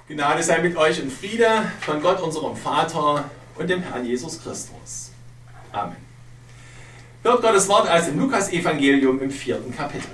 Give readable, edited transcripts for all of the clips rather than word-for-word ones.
Gnade sei mit euch und Friede von Gott, unserem Vater und dem Herrn Jesus Christus. Amen. Hört Gottes Wort aus dem Lukas-Evangelium im 4. Kapitel.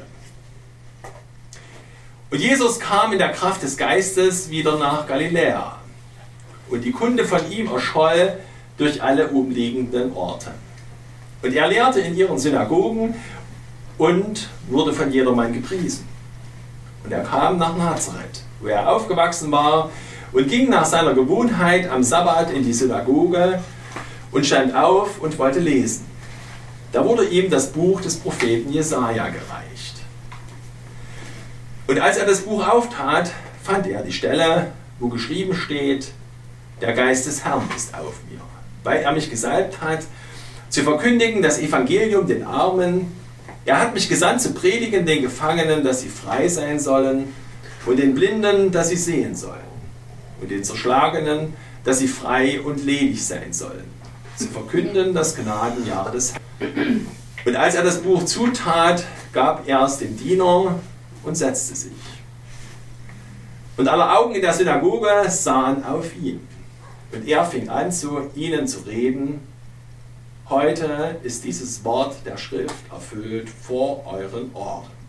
Und Jesus kam in der Kraft des Geistes wieder nach Galiläa. Und die Kunde von ihm erscholl durch alle umliegenden Orte. Und er lehrte in ihren Synagogen und wurde von jedermann gepriesen. Und er kam nach Nazareth, wo er aufgewachsen war, und ging nach seiner Gewohnheit am Sabbat in die Synagoge und stand auf und wollte lesen. Da wurde ihm das Buch des Propheten Jesaja gereicht. Und als er das Buch auftat, fand er die Stelle, wo geschrieben steht: Der Geist des Herrn ist auf mir, weil er mich gesalbt hat, zu verkündigen das Evangelium den Armen. Er hat mich gesandt zu predigen den Gefangenen, dass sie frei sein sollen, und den Blinden, dass sie sehen sollen, und den Zerschlagenen, dass sie frei und ledig sein sollen, zu verkünden das Gnadenjahr des Herrn. Und als er das Buch zutat, gab er es dem Diener und setzte sich. Und alle Augen in der Synagoge sahen auf ihn. Und er fing an, zu ihnen zu reden: Heute ist dieses Wort der Schrift erfüllt vor euren Ohren.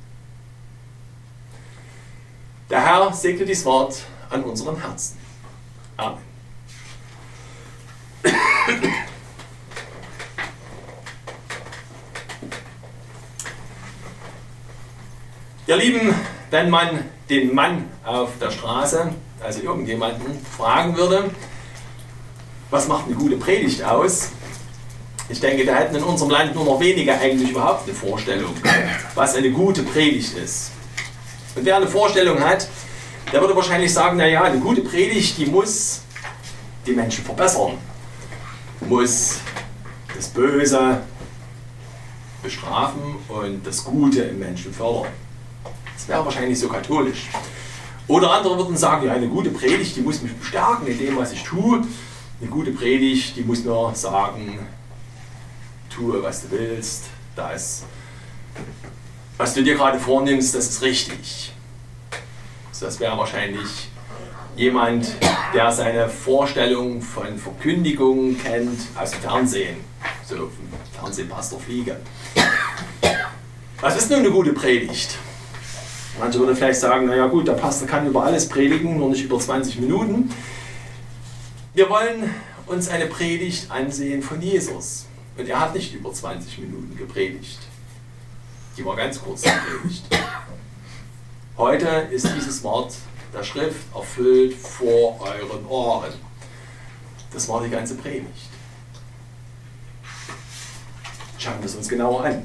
Der Herr segne dieses Wort an unseren Herzen. Amen. Ihr Lieben, wenn man den Mann auf der Straße, also irgendjemanden, fragen würde, was macht eine gute Predigt aus? Ich denke, da hätten in unserem Land nur noch wenige eigentlich überhaupt eine Vorstellung, was eine gute Predigt ist. Und wer eine Vorstellung hat, der würde wahrscheinlich sagen, naja, eine gute Predigt, die muss die Menschen verbessern, muss das Böse bestrafen und das Gute im Menschen fördern. Das wäre wahrscheinlich so katholisch. Oder andere würden sagen, ja, eine gute Predigt, die muss mich bestärken in dem, was ich tue. Eine gute Predigt, die muss mir sagen: Tue, was du willst, was du dir gerade vornimmst, das ist richtig. Also das wäre wahrscheinlich jemand, der seine Vorstellung von Verkündigung kennt aus dem Fernsehen. So vom Fernsehpastor Fliege. Was ist nun eine gute Predigt? Manche würden vielleicht sagen, naja gut, der Pastor kann über alles predigen, nur nicht über 20 Minuten. Wir wollen uns eine Predigt ansehen von Jesus. Und er hat nicht über 20 Minuten gepredigt. Die war ganz kurz, die Predigt. Heute ist dieses Wort der Schrift erfüllt vor euren Ohren. Das war die ganze Predigt. Schauen wir es uns genauer an.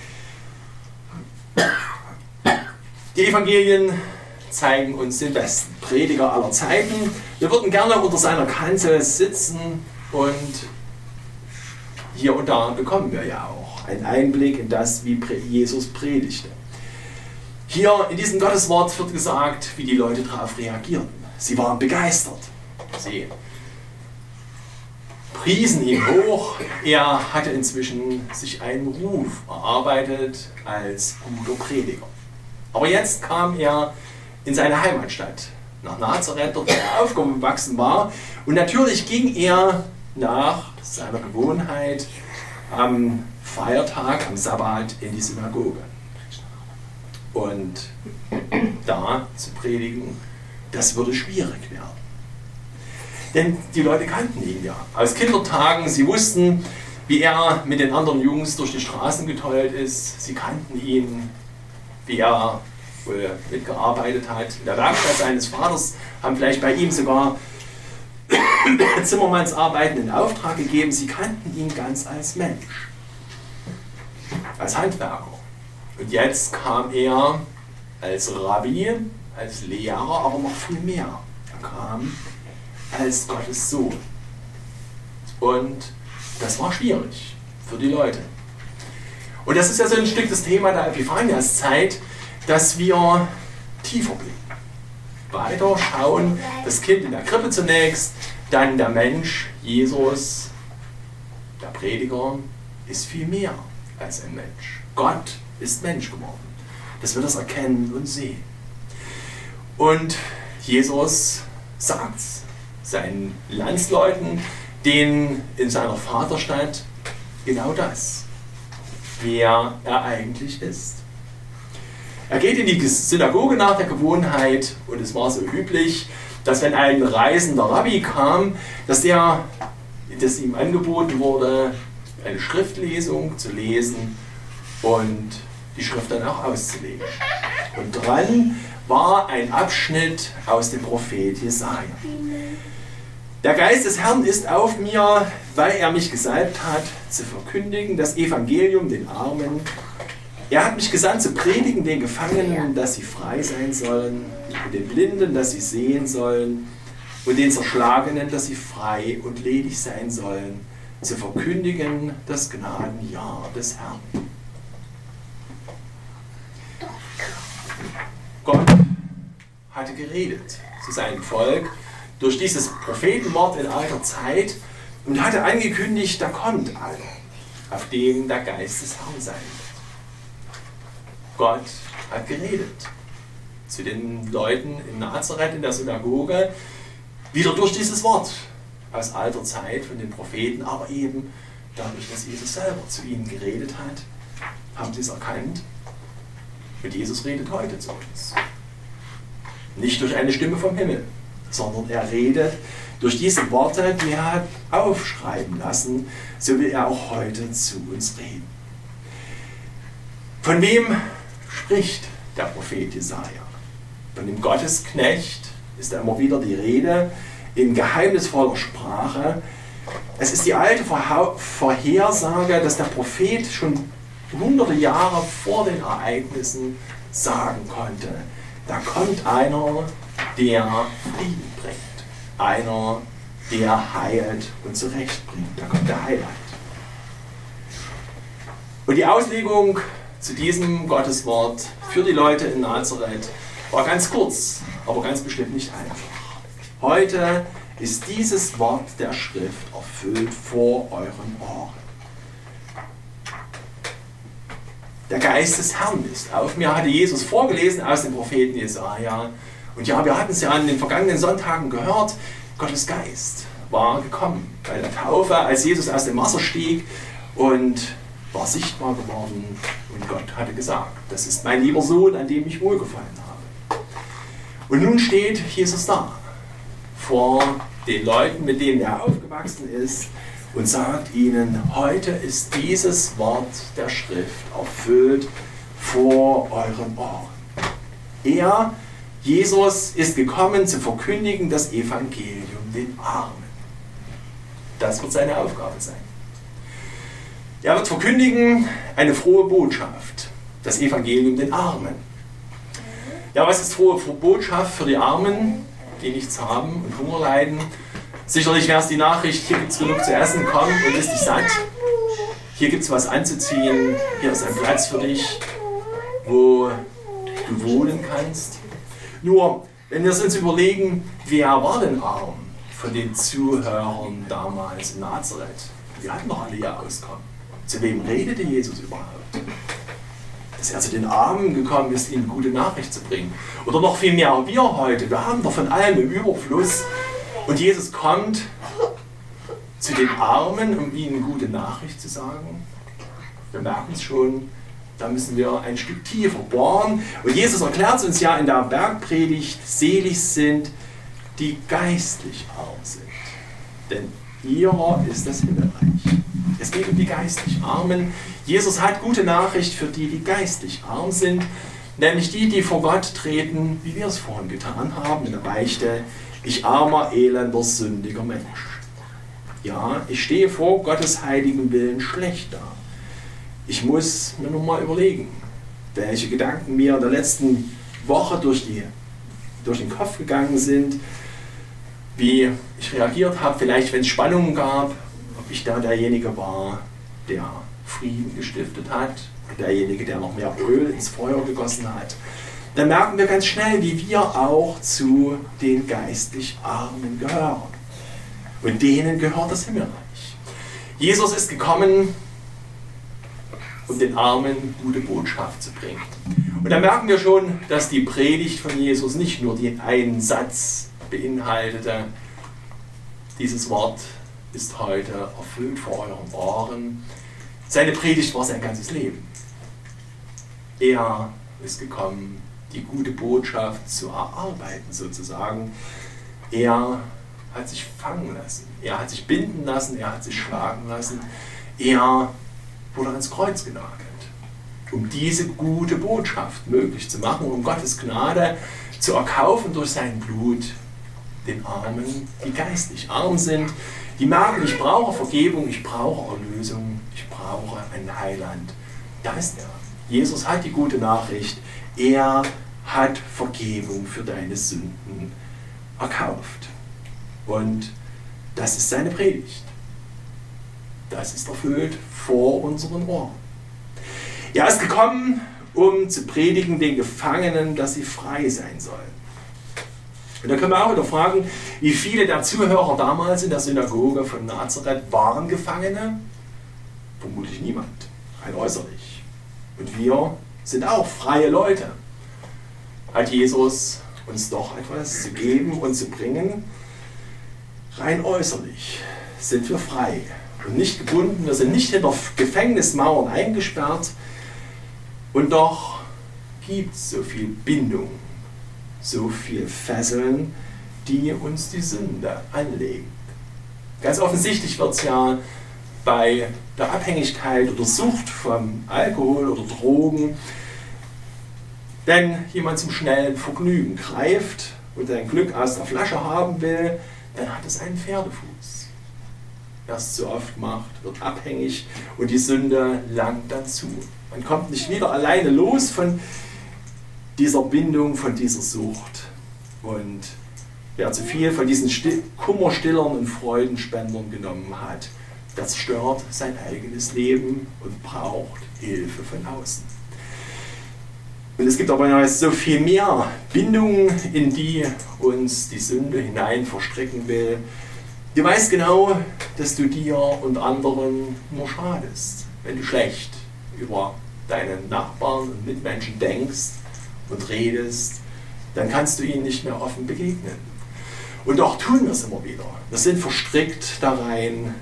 Die Evangelien zeigen uns den besten Prediger aller Zeiten. Wir würden gerne unter seiner Kanzel sitzen, und hier und da bekommen wir ja auch einen Einblick in das, wie Jesus predigte. Hier in diesem Gotteswort wird gesagt, wie die Leute darauf reagierten. Sie waren begeistert. Sie priesen ihn hoch. Er hatte inzwischen sich einen Ruf erarbeitet als guter Prediger. Aber jetzt kam er in seine Heimatstadt, nach Nazareth, dort wo er aufgewachsen war. Und natürlich ging er nach seiner Gewohnheit am Feiertag, am Sabbat, in die Synagoge. Und da zu predigen, das würde schwierig werden. Denn die Leute kannten ihn ja aus Kindertagen. Sie wussten, wie er mit den anderen Jungs durch die Straßen getollt ist. Sie kannten ihn, wie er wohl mitgearbeitet hat. In der Werkstatt seines Vaters haben vielleicht bei ihm sogar Zimmermannsarbeiten in Auftrag gegeben. Sie kannten ihn ganz als Mensch, als Handwerker. Und jetzt kam er als Rabbi, als Lehrer, aber noch viel mehr. Er kam als Gottes Sohn. Und das war schwierig für die Leute. Und das ist ja so ein Stück das Thema der Epiphaniaszeit, dass wir tiefer blicken. Weiter schauen, das Kind in der Krippe zunächst, dann der Mensch, Jesus, der Prediger, ist viel mehr als ein Mensch. Gott ist Mensch geworden, dass wir das erkennen und sehen. Und Jesus sagt seinen Landsleuten, denen in seiner Vaterstadt, genau das, wer er eigentlich ist. Er geht in die Synagoge nach der Gewohnheit und es war so üblich, dass wenn ein reisender Rabbi kam, dass ihm angeboten wurde, eine Schriftlesung zu lesen und die Schrift dann auch auszulegen. Und dran war ein Abschnitt aus dem Prophet Jesaja. Der Geist des Herrn ist auf mir, weil er mich gesalbt hat, zu verkündigen das Evangelium den Armen. Er hat mich gesandt, zu predigen den Gefangenen, dass sie frei sein sollen, und den Blinden, dass sie sehen sollen, und den Zerschlagenen, dass sie frei und ledig sein sollen, zu verkündigen das Gnadenjahr des Herrn. Gott hatte geredet zu seinem Volk durch dieses Prophetenwort in alter Zeit und hatte angekündigt, da kommt einer, auf dem der Geist des Herrn sein wird. Gott hat geredet zu den Leuten in Nazareth in der Synagoge, wieder durch dieses Wort aus alter Zeit von den Propheten, aber eben dadurch, dass Jesus selber zu ihnen geredet hat, haben sie es erkannt. Und Jesus redet heute zu uns. Nicht durch eine Stimme vom Himmel, sondern er redet durch diese Worte, die er hat aufschreiben lassen, so will er auch heute zu uns reden. Von wem spricht der Prophet Jesaja? Von dem Gottesknecht ist da immer wieder die Rede in geheimnisvoller Sprache. Es ist die alte Vorhersage, dass der Prophet schon hunderte Jahre vor den Ereignissen sagen konnte, da kommt einer, der Frieden bringt, einer, der heilt und zurechtbringt, da kommt der Heiland. Und die Auslegung zu diesem Gotteswort für die Leute in Nazareth war ganz kurz, aber ganz bestimmt nicht einfach. Heute ist dieses Wort der Schrift erfüllt vor euren Ohren. Der Geist des Herrn ist auf mir, hatte Jesus vorgelesen aus dem Propheten Jesaja. Und ja, wir hatten es ja an den vergangenen Sonntagen gehört, Gottes Geist war gekommen bei der Taufe, als Jesus aus dem Wasser stieg und war sichtbar geworden. Und Gott hatte gesagt, das ist mein lieber Sohn, an dem ich wohlgefallen habe. Und nun steht Jesus da, vor den Leuten, mit denen er aufgewachsen ist, und sagt ihnen, heute ist dieses Wort der Schrift erfüllt vor euren Ohren. Er, Jesus, ist gekommen zu verkündigen das Evangelium den Armen. Das wird seine Aufgabe sein. Er wird verkündigen eine frohe Botschaft, das Evangelium den Armen. Ja, was ist frohe Botschaft für die Armen, die nichts haben und Hunger leiden? Sicherlich wäre es die Nachricht, hier gibt es genug zu essen, komm und bist dich satt. Hier gibt es was anzuziehen, hier ist ein Platz für dich, wo du wohnen kannst. Nur, wenn wir uns überlegen, wer war denn arm von den Zuhörern damals in Nazareth? Wir hatten doch alle ihr Auskommen. Zu wem redete Jesus überhaupt? Dass er zu den Armen gekommen ist, ihnen gute Nachricht zu bringen. Oder noch viel mehr wir heute. Wir haben doch von allem im Überfluss. Und Jesus kommt zu den Armen, um ihnen gute Nachricht zu sagen. Wir merken es schon, da müssen wir ein Stück tiefer bohren. Und Jesus erklärt uns ja in der Bergpredigt, selig sind, die geistlich arm sind. Denn ihrer ist das Himmelreich. Es geht um die geistlich Armen. Jesus hat gute Nachricht für die, die geistlich arm sind. Nämlich die, die vor Gott treten, wie wir es vorhin getan haben in der Beichte. Ich armer, elender, sündiger Mensch. Ja, ich stehe vor Gottes heiligen Willen schlecht da. Ich muss mir nur mal überlegen, welche Gedanken mir in der letzten Woche durch den Kopf gegangen sind, wie ich reagiert habe, vielleicht wenn es Spannungen gab, ob ich da derjenige war, der Frieden gestiftet hat, derjenige, der noch mehr Öl ins Feuer gegossen hat. Dann merken wir ganz schnell, wie wir auch zu den geistlich Armen gehören. Und denen gehört das Himmelreich. Jesus ist gekommen, um den Armen gute Botschaft zu bringen. Und da merken wir schon, dass die Predigt von Jesus nicht nur den einen Satz beinhaltete. Dieses Wort ist heute erfüllt vor euren Ohren. Seine Predigt war sein ganzes Leben. Er ist gekommen, die gute Botschaft zu erarbeiten sozusagen. Er hat sich fangen lassen, er hat sich binden lassen, er hat sich schlagen lassen. Er wurde ans Kreuz genagelt, um diese gute Botschaft möglich zu machen, um Gottes Gnade zu erkaufen durch sein Blut den Armen, die geistlich arm sind, die merken, ich brauche Vergebung, ich brauche Erlösung, ich brauche ein Heiland. Da ist er. Jesus hat die gute Nachricht, er hat Vergebung für deine Sünden erkauft. Und das ist seine Predigt. Das ist erfüllt vor unseren Ohren. Er ist gekommen, um zu predigen den Gefangenen, dass sie frei sein sollen. Und da können wir auch wieder fragen, wie viele der Zuhörer damals in der Synagoge von Nazareth waren Gefangene? Vermutlich niemand, rein äußerlich. Und wir sind auch freie Leute. Hat Jesus uns doch etwas zu geben und zu bringen? Rein äußerlich sind wir frei und nicht gebunden. Wir sind nicht hinter Gefängnismauern eingesperrt. Und doch gibt es so viel Bindung, so viel Fesseln, die uns die Sünde anlegen. Ganz offensichtlich wird es ja bei der Abhängigkeit oder Sucht vom Alkohol oder Drogen, wenn jemand zum schnellen Vergnügen greift und sein Glück aus der Flasche haben will, dann hat es einen Pferdefuß. Wer es zu oft macht, wird abhängig und die Sünde langt dann zu. Man kommt nicht wieder alleine los von dieser Bindung, von dieser Sucht. Und wer zu viel von diesen Kummerstillern und Freudenspendern genommen hat, der zerstört sein eigenes Leben und braucht Hilfe von außen. Und es gibt aber noch so viel mehr Bindungen, in die uns die Sünde hinein verstricken will. Du weißt genau, dass du dir und anderen nur schadest, wenn du schlecht über deine Nachbarn und Mitmenschen denkst und redest, dann kannst du ihnen nicht mehr offen begegnen. Und doch tun wir es immer wieder. Wir sind verstrickt da rein,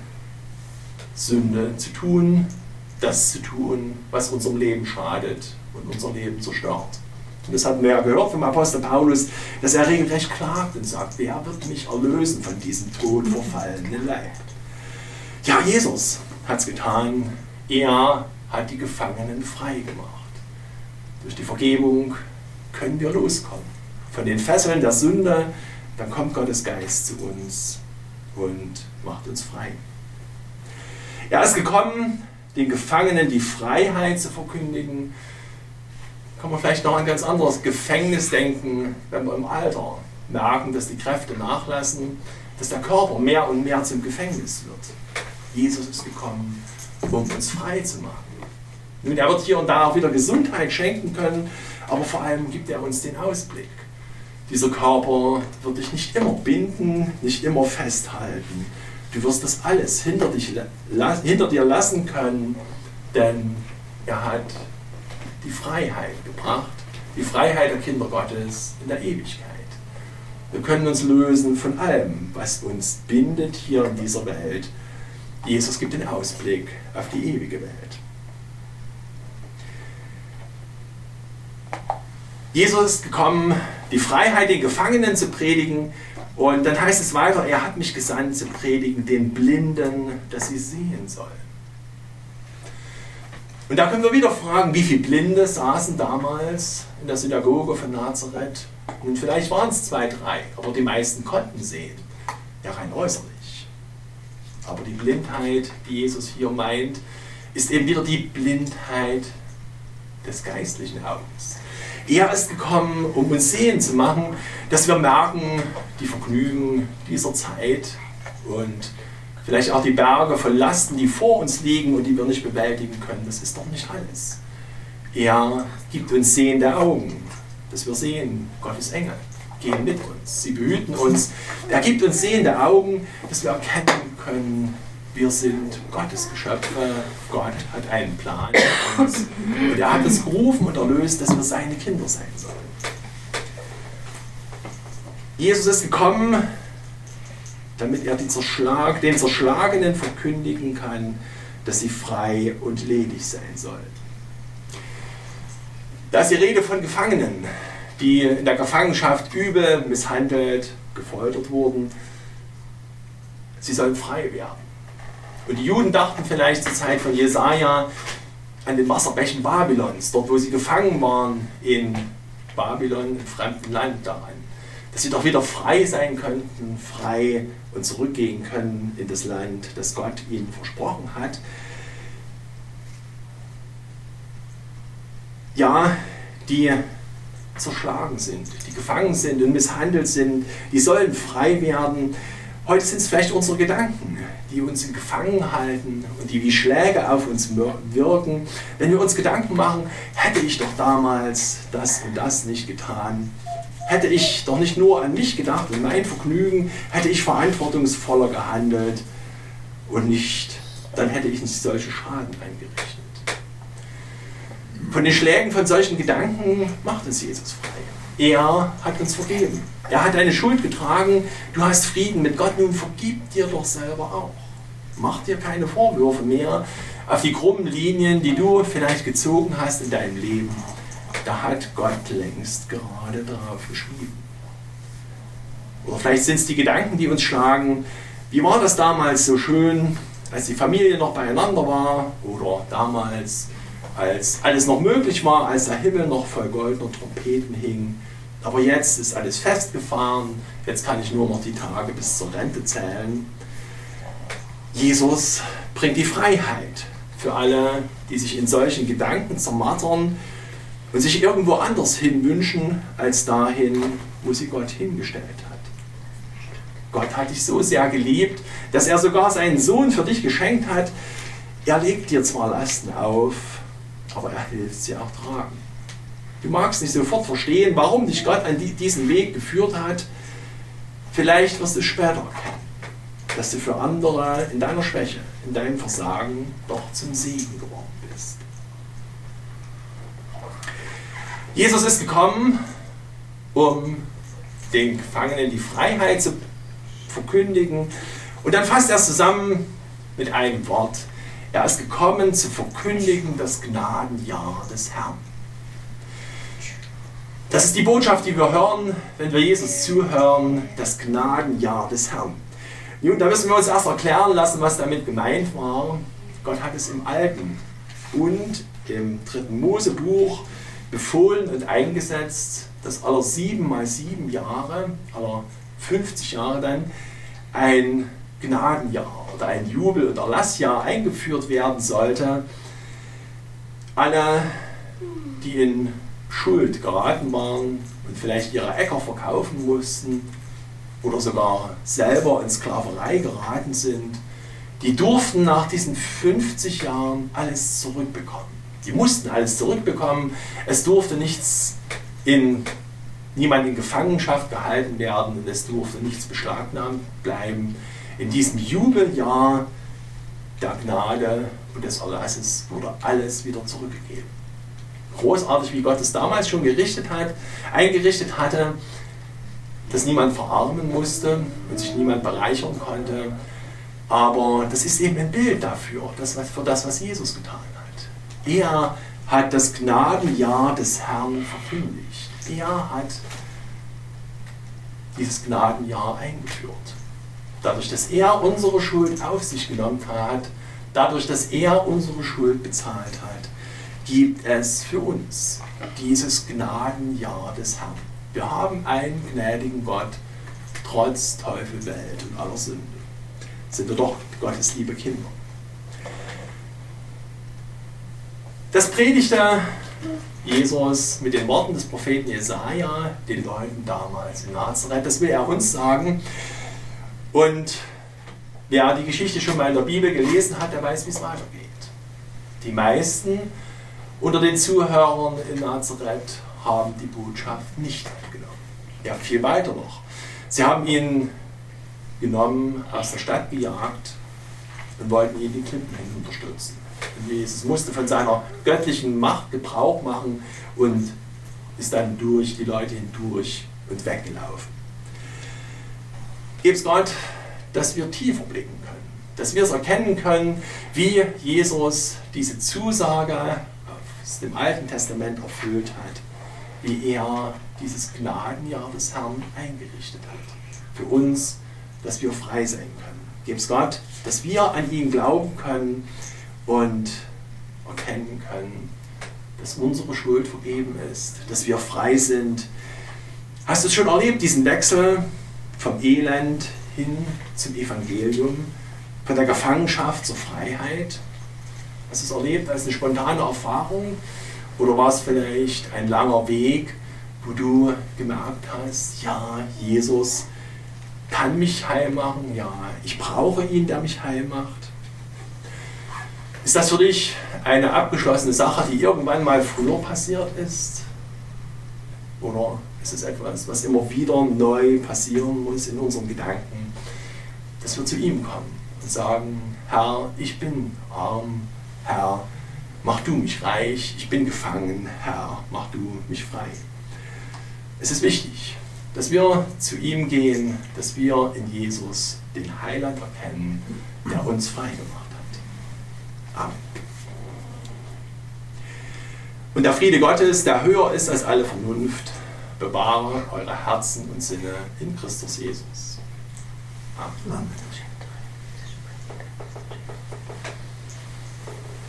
Sünde zu tun, das zu tun, was unserem Leben schadet und unser Leben zerstört. Und das hatten wir ja gehört vom Apostel Paulus, dass er regelrecht klagt und sagt, wer wird mich erlösen von diesem todverfallenen Leib? Ja, Jesus hat es getan. Er hat die Gefangenen frei gemacht. Durch die Vergebung können wir loskommen. Von den Fesseln der Sünde, dann kommt Gottes Geist zu uns und macht uns frei. Er ist gekommen, den Gefangenen die Freiheit zu verkündigen. Kann man vielleicht noch an ein ganz anderes Gefängnis denken, wenn wir im Alter merken, dass die Kräfte nachlassen, dass der Körper mehr und mehr zum Gefängnis wird. Jesus ist gekommen, um uns frei zu machen. Nun, er wird hier und da auch wieder Gesundheit schenken können, aber vor allem gibt er uns den Ausblick. Dieser Körper wird dich nicht immer binden, nicht immer festhalten. Du wirst das alles hinter dir lassen können, denn er hat die Freiheit gebracht, die Freiheit der Kinder Gottes in der Ewigkeit. Wir können uns lösen von allem, was uns bindet hier in dieser Welt. Jesus gibt den Ausblick auf die ewige Welt. Jesus ist gekommen, die Freiheit den Gefangenen zu predigen. Und dann heißt es weiter, er hat mich gesandt zu predigen den Blinden, dass sie sehen sollen. Und da können wir wieder fragen, wie viele Blinde saßen damals in der Synagoge von Nazareth? Und vielleicht waren es 2, 3, aber die meisten konnten sehen, ja rein äußerlich. Aber die Blindheit, die Jesus hier meint, ist eben wieder die Blindheit des geistlichen Auges. Er ist gekommen, um uns sehen zu machen, dass wir merken, die Vergnügen dieser Zeit und vielleicht auch die Berge von Lasten, die vor uns liegen und die wir nicht bewältigen können, das ist doch nicht alles. Er gibt uns sehende Augen, dass wir sehen, Gottes Engel gehen mit uns, sie behüten uns. Er gibt uns sehende Augen, dass wir erkennen können, wir sind Gottes Geschöpfe, Gott hat einen Plan für uns und er hat uns gerufen und erlöst, dass wir seine Kinder sein sollen. Jesus ist gekommen, damit er den Zerschlagenen verkündigen kann, dass sie frei und ledig sein sollen. Da ist die Rede von Gefangenen, die in der Gefangenschaft übel misshandelt, gefoltert wurden. Sie sollen frei werden. Und die Juden dachten vielleicht zur Zeit von Jesaja an den Wasserbächen Babylons, dort wo sie gefangen waren in Babylon, im fremden Land daran, dass sie doch wieder frei sein könnten, frei und zurückgehen können in das Land, das Gott ihnen versprochen hat. Ja, die zerschlagen sind, die gefangen sind und misshandelt sind, die sollen frei werden. Heute sind es vielleicht unsere Gedanken, die uns gefangen halten und die wie Schläge auf uns wirken. Wenn wir uns Gedanken machen, hätte ich doch damals das und das nicht getan, hätte ich doch nicht nur an mich gedacht und mein Vergnügen, hätte ich verantwortungsvoller gehandelt und nicht, dann hätte ich nicht solche Schaden angerichtet. Von den Schlägen von solchen Gedanken macht uns Jesus frei. Er hat uns vergeben. Er hat deine Schuld getragen. Du hast Frieden mit Gott. Nun vergib dir doch selber auch. Mach dir keine Vorwürfe mehr auf die krummen Linien, die du vielleicht gezogen hast in deinem Leben. Da hat Gott längst gerade drauf geschrieben. Oder vielleicht sind es die Gedanken, die uns schlagen. Wie war das damals so schön, als die Familie noch beieinander war? Oder damals, als alles noch möglich war, als der Himmel noch voll goldener Trompeten hing. Aber jetzt ist alles festgefahren, jetzt kann ich nur noch die Tage bis zur Rente zählen. Jesus bringt die Freiheit für alle, die sich in solchen Gedanken zermartern und sich irgendwo anders hin wünschen, als dahin, wo sie Gott hingestellt hat. Gott hat dich so sehr geliebt, dass er sogar seinen Sohn für dich geschenkt hat. Er legt dir zwar Lasten auf, aber er hilft sie auch tragen. Du magst nicht sofort verstehen, warum dich Gott an diesen Weg geführt hat. Vielleicht wirst du später erkennen, dass du für andere in deiner Schwäche, in deinem Versagen doch zum Segen geworden bist. Jesus ist gekommen, um den Gefangenen die Freiheit zu verkündigen. Und dann fasst er es zusammen mit einem Wort. Er ist gekommen, zu verkündigen das Gnadenjahr des Herrn. Das ist die Botschaft, die wir hören, wenn wir Jesus zuhören, das Gnadenjahr des Herrn. Nun, da müssen wir uns erst erklären lassen, was damit gemeint war. Gott hat es im Alten und im 3. Mosebuch befohlen und eingesetzt, dass alle 7 mal 7 Jahre, alle 50 Jahre dann, ein Gnadenjahr oder ein Jubel- und Erlassjahr eingeführt werden sollte. Alle, die in Schuld geraten waren und vielleicht ihre Äcker verkaufen mussten oder sogar selber in Sklaverei geraten sind, die durften nach diesen 50 Jahren alles zurückbekommen. Die mussten alles zurückbekommen. Es durfte niemand in Gefangenschaft gehalten werden und es durfte nichts beschlagnahmt bleiben. In diesem Jubeljahr der Gnade und des Erlasses wurde alles wieder zurückgegeben. Großartig, wie Gott es damals schon eingerichtet hatte, dass niemand verarmen musste und sich niemand bereichern konnte. Aber das ist eben ein Bild dafür, für das, was Jesus getan hat. Er hat das Gnadenjahr des Herrn verkündigt. Er hat dieses Gnadenjahr eingeführt. Dadurch, dass er unsere Schuld auf sich genommen hat, dadurch, dass er unsere Schuld bezahlt hat, gibt es für uns dieses Gnadenjahr des Herrn. Wir haben einen gnädigen Gott, trotz Teufel, Welt und aller Sünde. Sind wir doch Gottes liebe Kinder. Das predigte Jesus mit den Worten des Propheten Jesaja den Leuten damals in Nazareth. Das will er uns sagen. Und wer die Geschichte schon mal in der Bibel gelesen hat, der weiß, wie es weitergeht. Die meisten unter den Zuhörern in Nazareth haben die Botschaft nicht angenommen. Ja, viel weiter noch. Sie haben ihn genommen, aus der Stadt gejagt und wollten ihn die Klippen hinunterstürzen. Und Jesus musste von seiner göttlichen Macht Gebrauch machen und ist dann durch die Leute hindurch und weggelaufen. Geb's Gott, dass wir tiefer blicken können, dass wir es erkennen können, wie Jesus diese Zusage aus dem Alten Testament erfüllt hat, wie er dieses Gnadenjahr des Herrn eingerichtet hat. Für uns, dass wir frei sein können. Geb's Gott, dass wir an ihn glauben können und erkennen können, dass unsere Schuld vergeben ist, dass wir frei sind. Hast du es schon erlebt, diesen Wechsel vom Elend hin zum Evangelium, von der Gefangenschaft zur Freiheit? Hast du es erlebt als eine spontane Erfahrung? Oder war es vielleicht ein langer Weg, wo du gemerkt hast, ja, Jesus kann mich heil machen, ja, ich brauche ihn, der mich heil macht? Ist das für dich eine abgeschlossene Sache, die irgendwann mal früher passiert ist? Oder ist es etwas, was immer wieder neu passieren muss in unseren Gedanken, dass wir zu ihm kommen und sagen, Herr, ich bin arm, Herr, mach du mich reich, ich bin gefangen, Herr, mach du mich frei. Es ist wichtig, dass wir zu ihm gehen, dass wir in Jesus den Heiland erkennen, der uns frei gemacht hat. Amen. Und der Friede Gottes, der höher ist als alle Vernunft, bewahre eure Herzen und Sinne in Christus Jesus. Amen.